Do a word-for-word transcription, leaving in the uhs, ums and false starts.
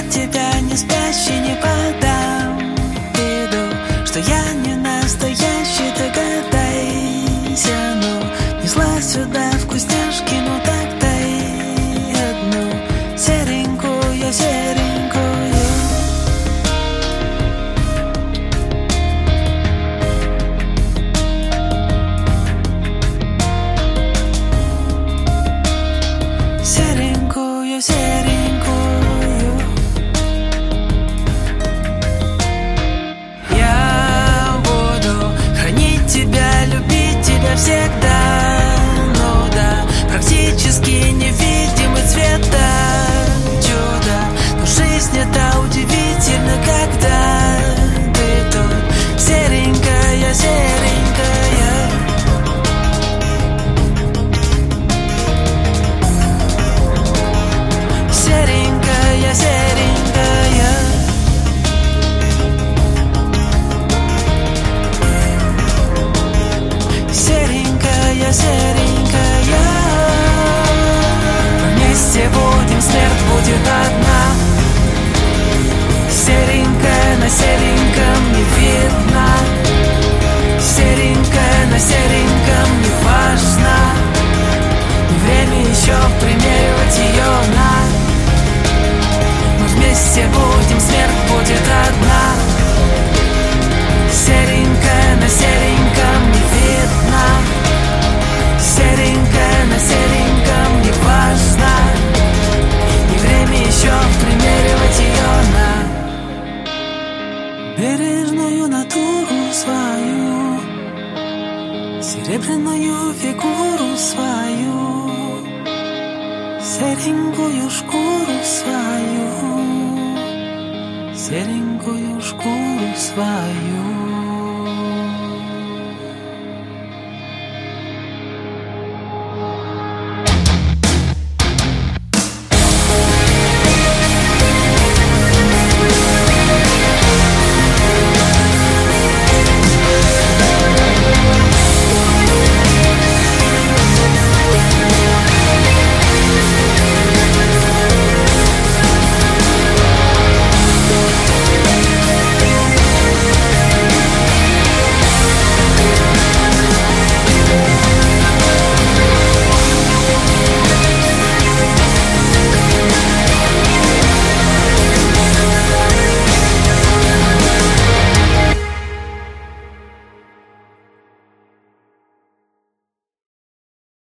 тебя не спящий не подам виду, что я не настоящий, догадайся. Ну, несла сюда вкусняшки, ну так дай одну серенькую, серенькую. Серенькую, серенькую. Я буду хранить тебя, любить тебя всегда. Ну да, практически невидимый цвет, да, чудо. Но жизнь это удивительно, когда ты тут серенькая, серенькая. Серенькая, серенькая. Серенькая, серенькая. Вместе будем, смерть будет одна. Серенькая на сереньком не видно. Серенькая на сереньком не важно. Время еще примеривать ее на. Вместе будем, смерть будет одна. Серенькая на сереньком не видно. Серенькая на сереньком не важно. И время еще примеривать ее на. Бережную натуру свою, серебряную фигуру свою, серенькую шкуру свою, серенькую шкуру свою.